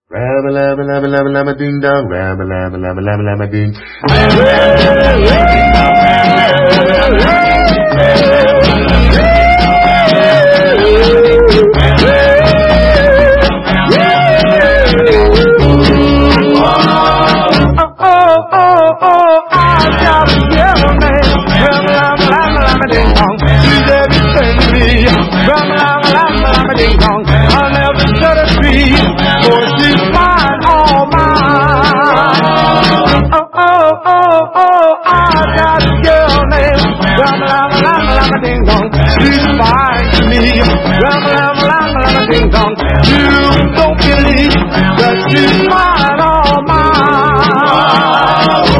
Rabba-labba-labba-labba-labba-ding-dong, rabba-labba-labba-labba-labba-ding. Ding-dong, I'll never set her free, for she's mine, all mine. I got a girl named Ram-a-lam-a-lam-a-lam-a-ding-dong. She's fine to me, Ram-a-lam-a-lam-a-lam-a-ding-dong. You don't believe that she's mine, all mine.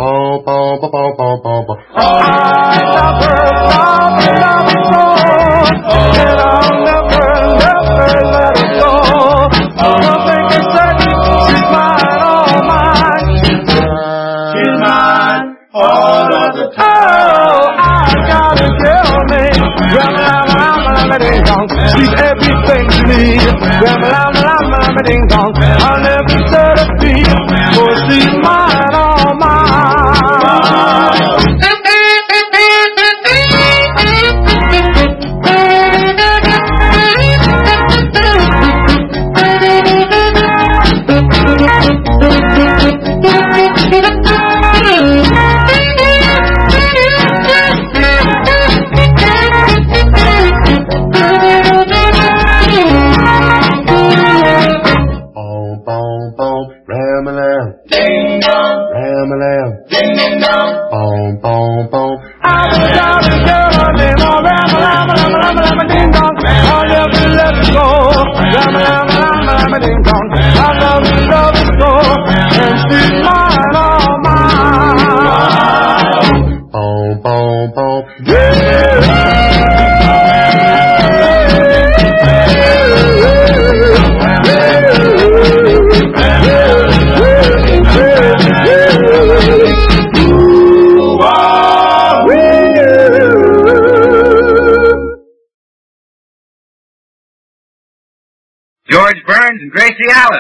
I love her, love her, love her so, and I'll never let her go. One thing is certain, she's mine, all mine. She's mine, all of the time. Oh, I got a girl named Ram-a-lam-a-lam-a-lam-a-ding-dong. She's everything to me, Ram-a-lam-a-lam-a-lam-a-ding-dong. I'll never set her free, for she's mine, all mine. Ram-a-lam, ding-dong, Ram-a-lam, ding-dong, boom, boom, boom. I got a girl named Ram-a-lam-a-lam-a-lam-a-lam-a-ding-dong. I'll never let her go, Ram-a-lam-a-lam-a-lam-a-ding-dong. I love her so, and she's mine, all mine. Boom, boom, boom. George Burns and Gracie Allen.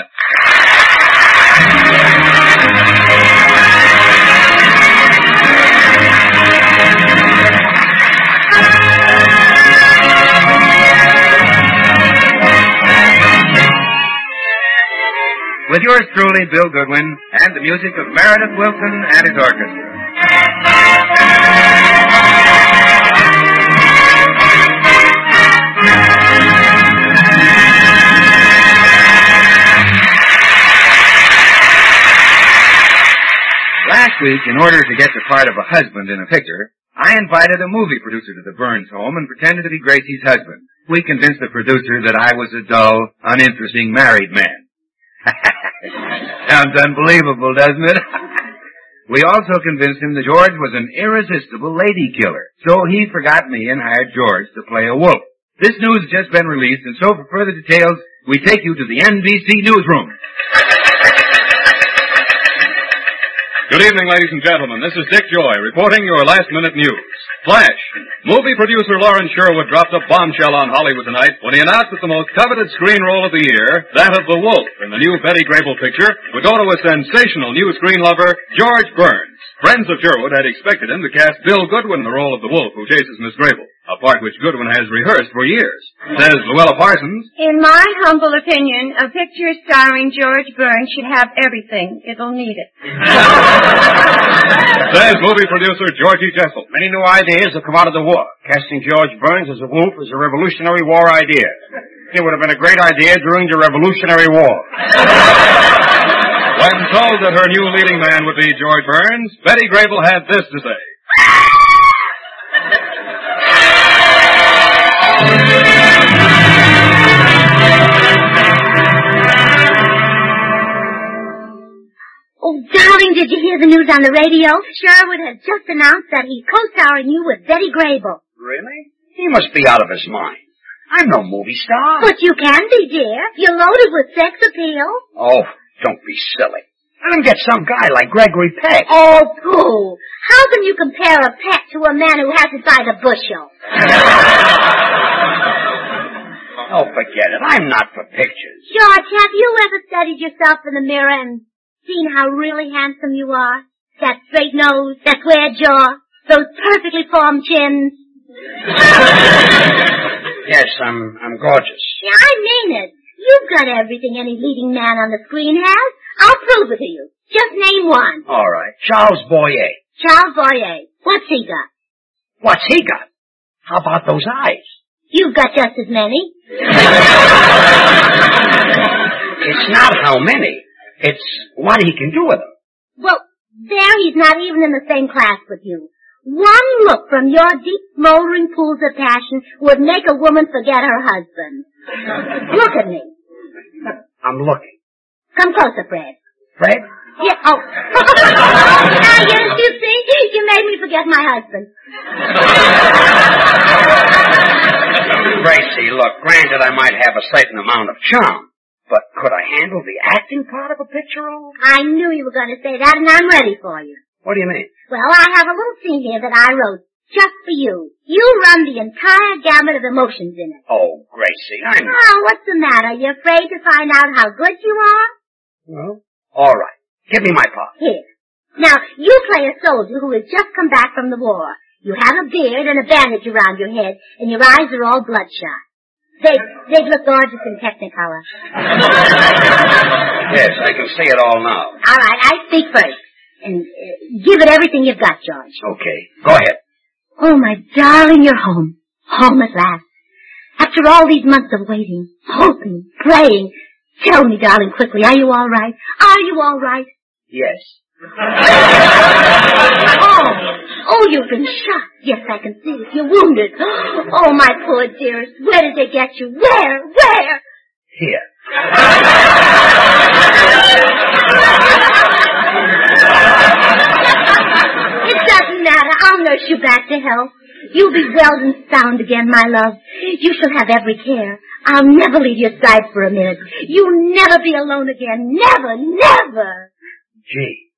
With yours truly, Bill Goodwin, and the music of Meredith Wilson and his orchestra. Last week, in order to get the part of a husband in a picture, I invited a movie producer to the Burns home and pretended to be Gracie's husband. We convinced the producer that I was a dull, uninteresting married man. Sounds unbelievable, doesn't it? We also convinced him that George was an irresistible lady killer. So he forgot me and hired George to play a wolf. This news has just been released, and so for further details, we take you to the NBC newsroom. Good evening, ladies and gentlemen. This is Dick Joy reporting your last-minute news. Flash. Movie producer Lawrence Sherwood dropped a bombshell on Hollywood tonight when he announced that the most coveted screen role of the year, that of the Wolf in the new Betty Grable picture, would go to a sensational new screen lover, George Burns. Friends of Sherwood had expected him to cast Bill Goodwin in the role of the Wolf who chases Miss Grable, a part which Goodwin has rehearsed for years. Says Luella Parsons, in my humble opinion, a picture starring George Burns should have everything. It'll need it. Says movie producer Georgie Jessel. Many new ideas have come out of the war. Casting George Burns as a wolf is a Revolutionary War idea. It would have been a great idea during the Revolutionary War. When told that her new leading man would be George Burns, Betty Grable had this to say. Oh, darling, did you hear the news on the radio? Sherwood has just announced that he's co-starring you with Betty Grable. Really? He must be out of his mind. I'm no movie star. But you can be, dear. You're loaded with sex appeal. Oh, don't be silly. Let him get some guy like Gregory Peck. Oh, pooh. How can you compare a Peck to a man who has it by the bushel? Oh, forget it. I'm not for pictures. George, have you ever studied yourself in the mirror and seen how really handsome you are? That straight nose, that square jaw, those perfectly formed chins. Yes, I'm gorgeous. Yeah, I mean it. You've got everything any leading man on the screen has. I'll prove it to you. Just name one. All right. Charles Boyer. Charles Boyer. What's he got? What's he got? How about those eyes? You've got just as many. It's not how many. It's what he can do with them. Well, there he's not even in the same class with you. One look from your deep, smoldering pools of passion would make a woman forget her husband. Look at me. I'm looking. Come closer, Fred. Fred? Yeah, oh. Ah, yes, you see? You made me forget my husband. Gracie, look, granted I might have a certain amount of charm, but could I handle the acting part of a picture role? I knew you were going to say that, and I'm ready for you. What do you mean? Well, I have a little scene here that I wrote just for you. You run the entire gamut of emotions in it. Oh, Gracie, I'm... Oh, what's the matter? You afraid to find out how good you are? Well, all right. Give me my part. Here. Now, you play a soldier who has just come back from the war. You have a beard and a bandage around your head, and your eyes are all bloodshot. They'd look gorgeous in Technicolor. Yes, I can see it all now. All right, I speak first. And give it everything you've got, George. Okay, go ahead. Oh, my darling, you're home. Home at last. After all these months of waiting, hoping, praying. Tell me, darling, quickly, are you all right? Are you all right? Yes. Oh, you've been shot. Yes, I can see it. You're wounded. Oh, my poor dearest. Where did they get you? Where? Here. It doesn't matter. I'll nurse you back to health. You'll be well and sound again, my love. You shall have every care. I'll never leave your side for a minute. You'll never be alone again. Never, never. Gee.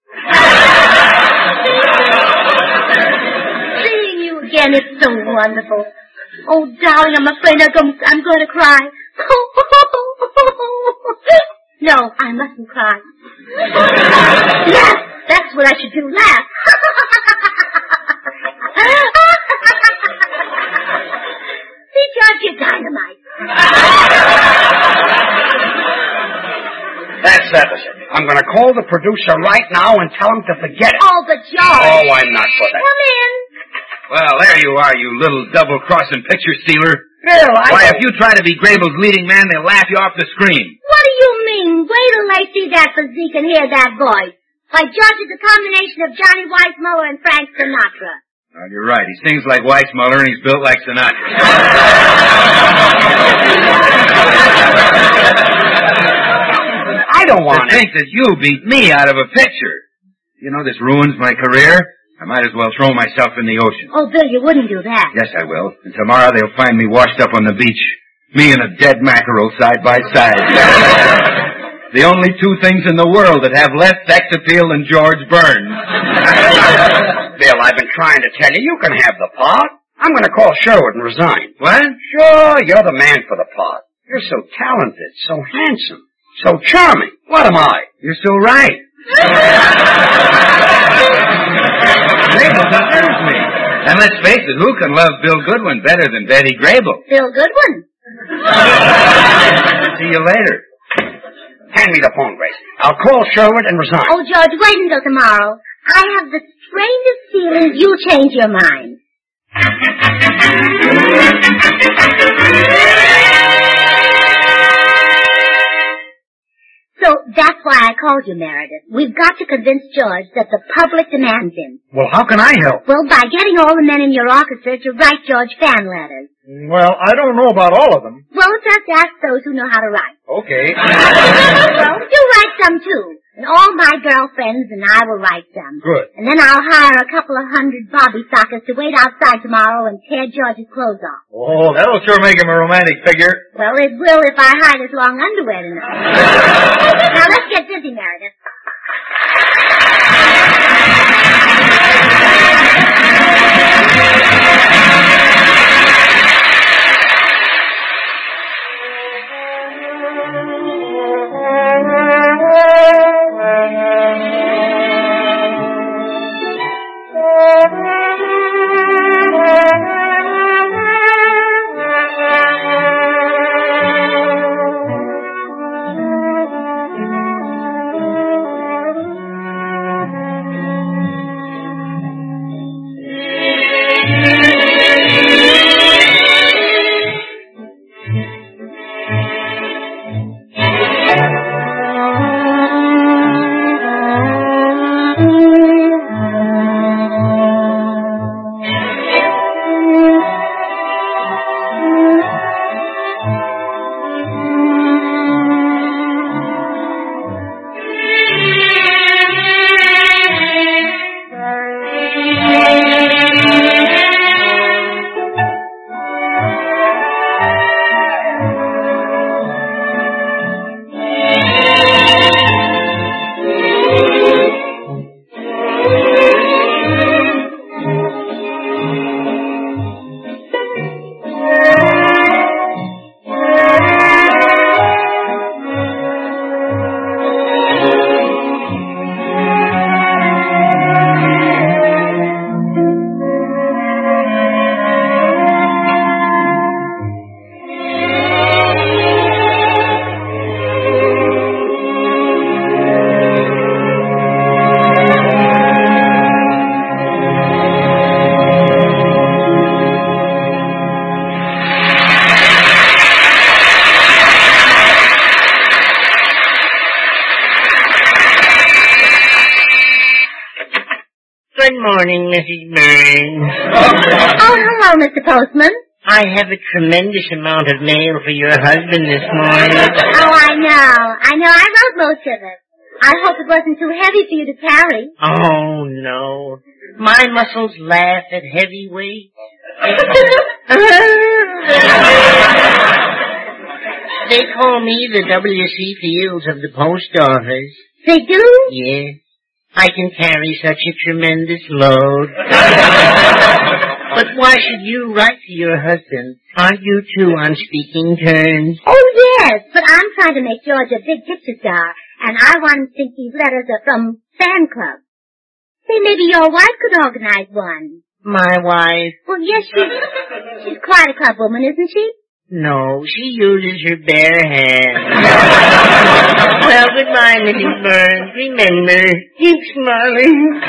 Seeing you again is so wonderful. Oh, darling, I'm afraid I'm going to cry. No, I mustn't cry. Laugh. That's what I should do. Laugh. See, George, you're dynamite. That settles it. I'm going to call the producer right now and tell him to forget it. Oh, but George. Oh, I'm not for that. Come in. Well, there you are, you little double-crossing picture stealer. Bill, Why, if you try to be Grable's leading man, they'll laugh you off the screen. What do you mean? Wait till they see that physique and hear that voice. Why, George is a combination of Johnny Weissmuller and Frank Sinatra. Well, you're right. He sings like Weissmuller and he's built like Sinatra. I don't want to think that you beat me out of a picture. You know, this ruins my career. I might as well throw myself in the ocean. Oh, Bill, you wouldn't do that. Yes, I will. And tomorrow they'll find me washed up on the beach. Me and a dead mackerel side by side. The only two things in the world that have less sex appeal than George Burns. Bill, I've been trying to tell you, you can have the part. I'm going to call Sherwood and resign. What? Sure, you're the man for the part. You're so talented, so handsome, so charming. What am I? You're so right. Grable deserves me. And let's face it, who can love Bill Goodwin better than Betty Grable? Bill Goodwin. See you later. Hand me the phone, Grace. I'll call Sherwood and resign. Oh, George, wait until tomorrow. I have the strangest feeling you'll change your mind. So that's why I called you, Meredith. We've got to convince George that the public demands him. Well, how can I help? Well, by getting all the men in your orchestra to write George fan letters. Well, I don't know about all of them. Well, just ask those who know how to write. Okay. Well, you write some too. And all my girlfriends and I will write some. Good. And then I'll hire a couple of 100 bobby sockers to wait outside tomorrow and tear George's clothes off. Oh, that'll sure make him a romantic figure. Well, it will if I hide his long underwear tonight. Now, let's get busy, Meredith. Good morning, Mrs. Burns. Oh, hello, Mr. Postman. I have a tremendous amount of mail for your husband this morning. Oh, I know. I wrote most of it. I hope it wasn't too heavy for you to carry. Oh, no. My muscles laugh at heavy weight. They call me the W.C. Fields of the post office. They do? Yes. I can carry such a tremendous load. But why should you write to your husband? Aren't you two on speaking terms? Oh, yes, but I'm trying to make George a big picture star, and I want him to think these letters are from fan club. Say, maybe your wife could organize one. My wife? Well, yes, she's quite a club woman, isn't she? No, she uses her bare hands. Well, goodbye, Mrs. Burns. Remember, keep smiling.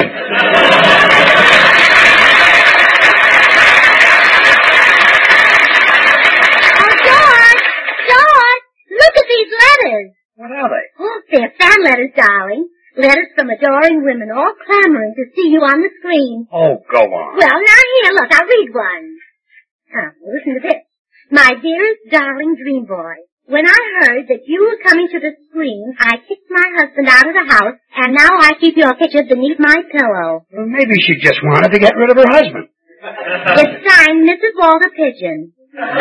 Oh, George, look at these letters. What are they? Oh, they're fan letters, darling. Letters from adoring women, all clamoring to see you on the screen. Oh, go on. Well, now here, look, I'll read one. Listen to this. My dearest darling dream boy, when I heard that you were coming to the screen, I kicked my husband out of the house, and now I keep your picture beneath my pillow. Well, maybe she just wanted to get rid of her husband. It's signed Mrs. Walter Pigeon.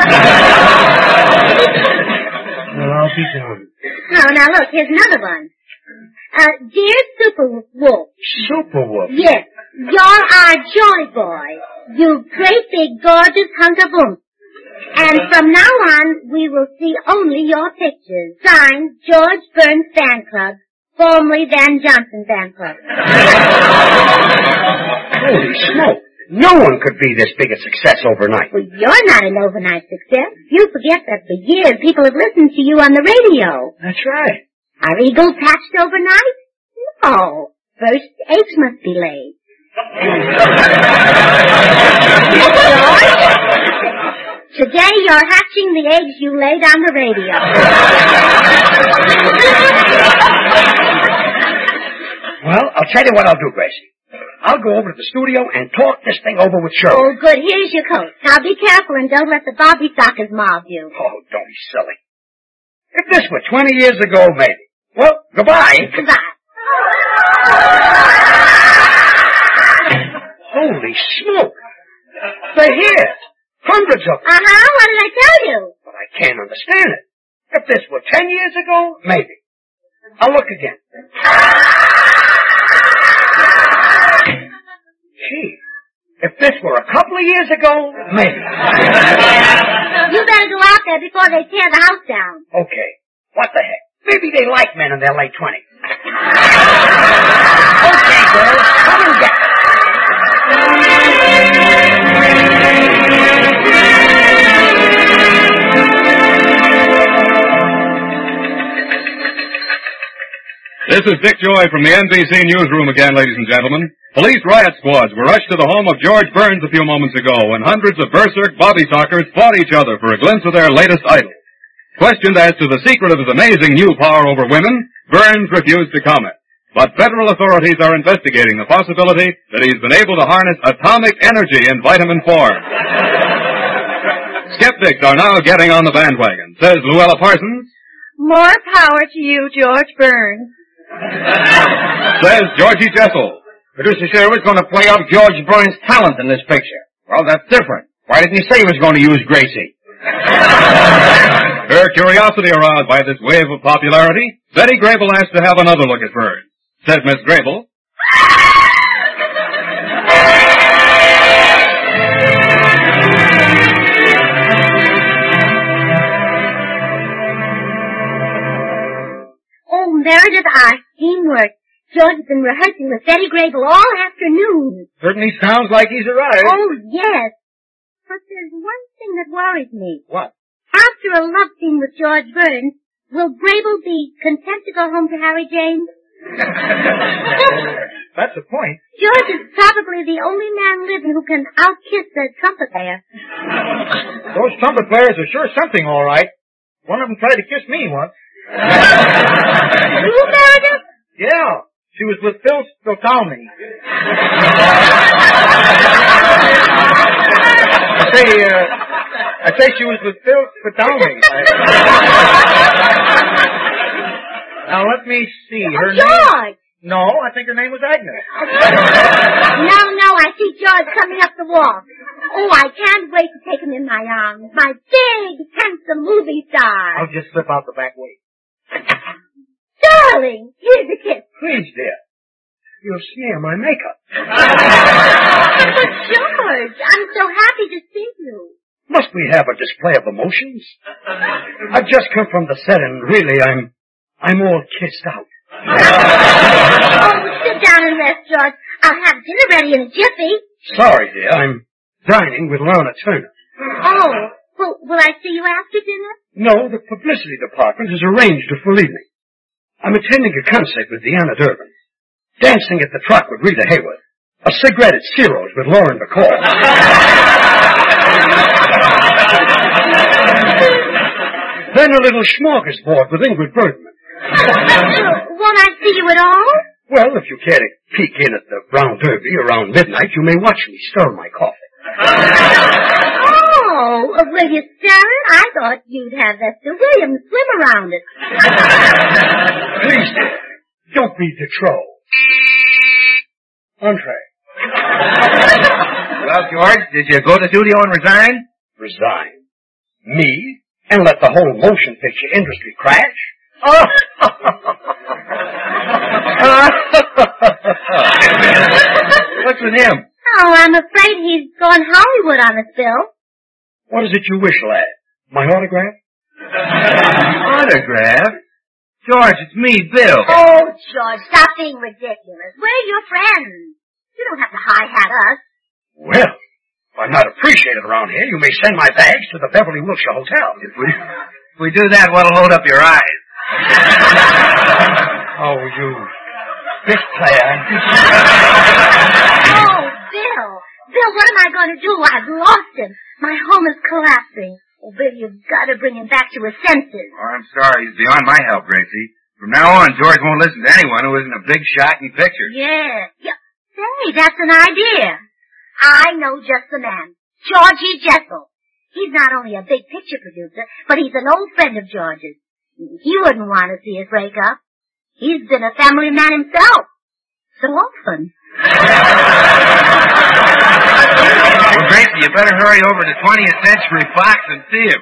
Well, I'll be darned. Oh, now look, here's another one. Dear Super Wolf. Super Wolf? Yes, you're our joy boy. You great big gorgeous hunk of oomph. And from now on, we will see only your pictures. Signed, George Burns Fan Club, formerly Van Johnson Fan Club. Holy smoke. No one could be this big a success overnight. Well, you're not an overnight success. You forget that for years people have listened to you on the radio. That's right. Are eagles hatched overnight? No. First, eggs must be laid. Today you're hatching the eggs you laid on the radio. Well, I'll tell you what I'll do, Gracie. I'll go over to the studio and talk this thing over with Shirley. Oh, good. Here's your coat. Now be careful and don't let the Bobby Sockers mob you. Oh, don't be silly. If this were 20 years ago, maybe. Well, goodbye. Goodbye. Holy smoke. They're here. Hundreds of them. Uh-huh. What did I tell you? But I can't understand it. If this were 10 years ago, maybe. I'll look again. Gee, if this were a couple of years ago, maybe. You better go out there before they tear the house down. Okay, what the heck? Maybe they like men in their late 20s. Okay, girls, come and get it. This is Dick Joy from the NBC newsroom again, ladies and gentlemen. Police riot squads were rushed to the home of George Burns a few moments ago when hundreds of berserk Bobby Sockers fought each other for a glimpse of their latest idol. Questioned as to the secret of his amazing new power over women, Burns refused to comment. But federal authorities are investigating the possibility that he's been able to harness atomic energy in vitamin form. Skeptics are now getting on the bandwagon, says Luella Parsons. More power to you, George Burns. Says Georgie Jessel. Producer said he was going to play up George Burns' talent in this picture. Well, that's different. Why didn't he say he was going to use Gracie? Her curiosity aroused by this wave of popularity, Betty Grable asked to have another look at Burns. Said Miss Grable. Oh, Meredith, our teamwork. George has been rehearsing with Betty Grable all afternoon. Certainly sounds like he's arrived. Oh, yes. But there's one thing that worries me. What? After a love scene with George Burns, will Grable be content to go home to Harry James? That's the point. George is probably the only man living who can out-kiss the trumpet player. Those trumpet players are sure something, all right. One of them tried to kiss me once. You, Meredith? Yeah. She was with Phil Stotalmy. I say she was with Phil Stotalmy. Now, let me see. Her name... George! No, I think her name was Agnes. No, I see George coming up the walk. Oh, I can't wait to take him in my arms. My big, handsome movie star. I'll just slip out the back way. Darling, here's a kiss. Please, dear. You'll smear my makeup. But George, I'm so happy to see you. Must we have a display of emotions? I've just come from the set and really I'm all kissed out. Oh, sit down and rest, George. I'll have dinner ready in a jiffy. Sorry, dear. I'm dining with Lorna Turner. Oh, well, will I see you after dinner? No, the publicity department has arranged a full evening. I'm attending a concert with Deanna Durbin. Dancing at the Truck with Rita Hayworth. A cigarette at Ciro's with Lauren Bacall. Then a little smorgasbord with Ingrid Bergman. Won't I see you at all? Well, if you care to peek in at the Brown Derby around midnight, you may watch me stir my coffee. Oh, will you stir it? I thought you'd have Esther Williams swim around it. Please, dear, don't be de trop. Entree. Well, George, did you go to the studio and resign? Resign? Me? And let the whole motion picture industry crash? Oh! What's with him? Oh, I'm afraid he's gone Hollywood on us, Bill. What is it you wish, lad? My autograph? Autograph? George, it's me, Bill. Oh, George, stop being ridiculous. We're your friends. You don't have to high-hat us. Well, if I'm not appreciated around here, you may send my bags to the Beverly Wilshire Hotel. If we do that, what'll hold up your eyes? Oh, you big player. Oh, Bill. Bill, what am I going to do? I've lost him. My home is collapsing. Oh, Bill, you've got to bring him back to his senses. Oh, I'm sorry. He's beyond my help, Gracie. From now on, George won't listen to anyone who isn't a big shot in pictures. Yeah. Say, that's an idea. I know just the man. Georgie Jessel. He's not only a big picture producer, but he's an old friend of George's. He wouldn't want to see us break up. He's been a family man himself. So often. Well, Gracie, you better hurry over to 20th Century Fox and see him.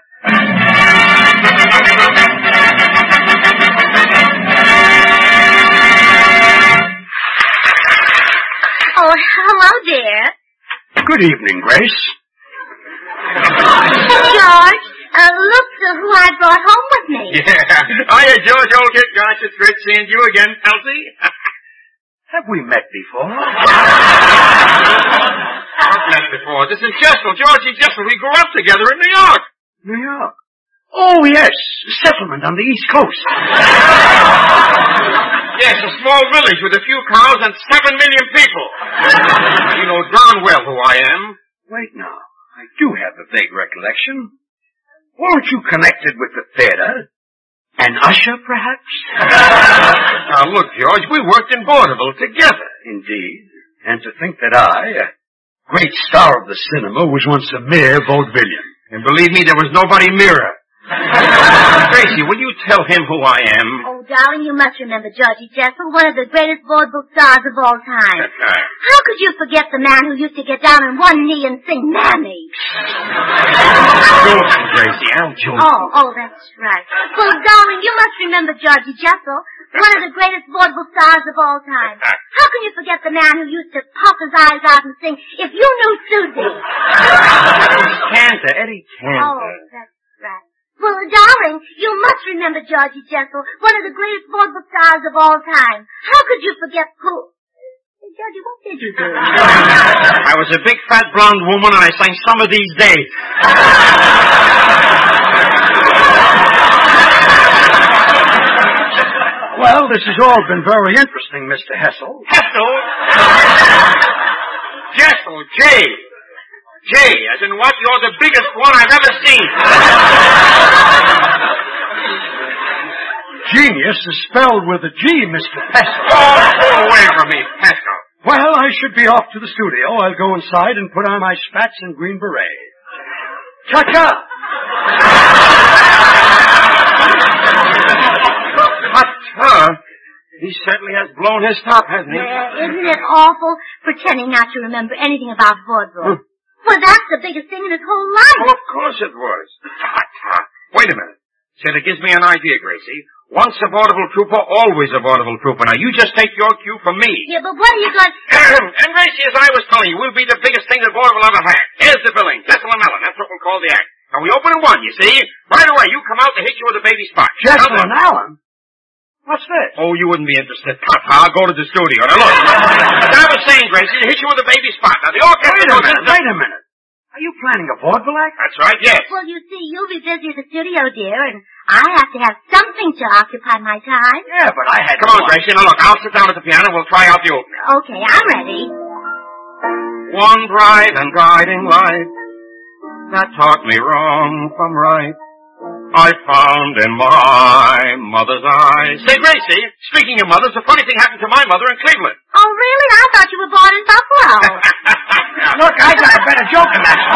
Oh, hello, dear. Good evening, Grace. George, look who I brought home with me. Yeah. Hiya, George, old kid. Gosh, it's great seeing you again, Elsie. Have we met before? I've met before. This is Jessel, Georgie Jessel. We grew up together in New York. New York. Oh, yes. Settlement on the East Coast. Yes, a small village with a few cows and 7 million people. You know darn well who I am. Wait now. I do have a vague recollection. Weren't you connected with the theater? An usher, perhaps? Now, look, George, we worked in vaudeville together. Indeed. And to think that I, a great star of the cinema, was once a mere vaudevillian. And believe me, there was nobody nearer. Gracie, will you tell him who I am? Oh, darling, you must remember Georgie Jessel, one of the greatest vaudeville stars of all time. How could you forget the man who used to get down on one knee and sing Mammy? Joking, Gracie, I'm joking. Oh, that's right. Well, darling, you must remember Georgie Jessel, one of the greatest vaudeville stars of all time. How can you forget the man who used to pop his eyes out and sing, If You Knew Susie? Eddie Cantor. Oh, that's right. Well, darling, you must remember Georgie Jessel, one of the greatest vaudeville stars of all time. How could you forget who? Georgie, what did you do? I was a big fat blonde woman and I sang Some of These Days. Well, this has all been very interesting, Mr. Hessel. Hessel? Jessel, J. J, as in what? You're the biggest one I've ever seen. Genius is spelled with a G, Mr. Pesco. Oh, go away from me, Pesco. Well, I should be off to the studio. I'll go inside and put on my spats and green beret. Cha-cha! Ta-ta. He certainly has blown his top, hasn't he? Yeah, isn't it awful pretending not to remember anything about vaudeville? Well, that's the biggest thing in his whole life. Well, of course it was. Ta-ta. Wait a minute. Say, that gives me an idea, Gracie. Once a vaudeville trooper, always a vaudeville trooper. Now, you just take your cue from me. Yeah, but what are you going to... And Gracie, as I was telling you, we'll be the biggest thing that vaudeville ever had. Here's the billing. Jessel and Allen. That's what we'll call the act. Now, we open at 1, you see? Right away, you come out to hit you with a baby spot. Jessel and Allen? What's this? Oh, you wouldn't be interested. Ta-ta, I'll go to the studio. Now, look. As I was saying, Gracie, to hit you with a baby spot. Now, the orchestra... Wait a minute. Are you planning a vaudeville act? That's right, yes. Well, you see, you'll be busy at the studio, dear, and I have to have something to occupy my time. Yeah, but I had... Come on, Gracie. Now, look, I'll sit down at the piano. We'll try out the opening. Okay, I'm ready. One bright and guiding light that taught me wrong from right, I found in my mother's eyes. Say, Gracie, speaking of mothers, a funny thing happened to my mother in Cleveland. Oh, really? I thought you were born in Buffalo. Look, I got a better joke than that.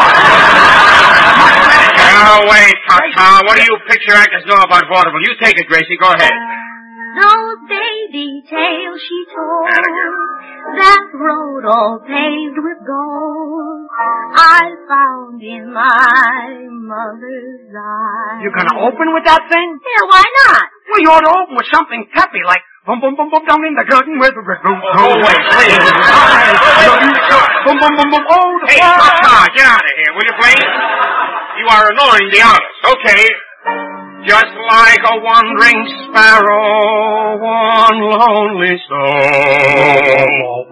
Now, wait, Ta-ta. What do you picture actors know about vaudeville? You take it, Gracie. Go ahead. Those baby tales she told, that road all paved with gold, I found in my mother's eyes. You're gonna open with that thing? Yeah, why not? Well, you ought to open with something peppy, like boom, boom, boom, boom, down in the garden where the red rose grows. Oh, wait, please. Boom, boom, boom, boom, oh, the Hey, Ta-ta, get out of here, will you, please? You are annoying the artist. Okay. Just like a wandering sparrow, one lonely soul.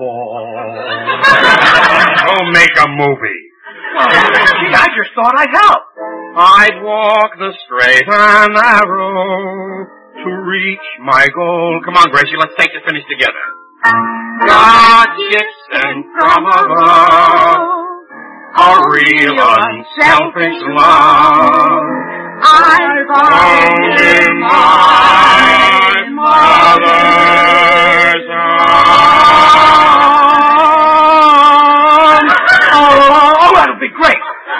Go make a movie. Gee, I just thought I'd help. I'd walk the straight and narrow to reach my goal. Come on, Gracie, let's take the finish together. God gifts sent from above, a real unselfish love. I found in my mother's arms. Oh, that'll be great.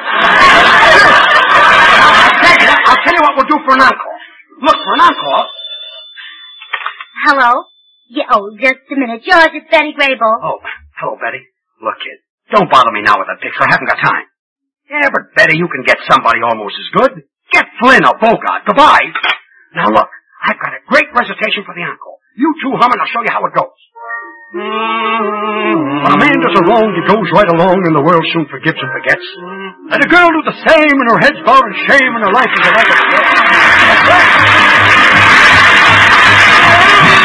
I'll tell you what we'll do for an encore. Look, for an encore. Hello? Yeah, oh, just a minute. George, it's Betty Grable. Oh, hello, Betty. Look, kid, don't bother me now with that picture. I haven't got time. Yeah, but Betty, you can get somebody almost as good. Get Flynn or Bogart. Goodbye. Now look, I've got a great recitation for the encore. You two hum and I'll show you how it goes. When a man does a wrong, he goes right along and the world soon forgives and forgets. Let a girl do the same and her head's bowed in shame and her life is a life of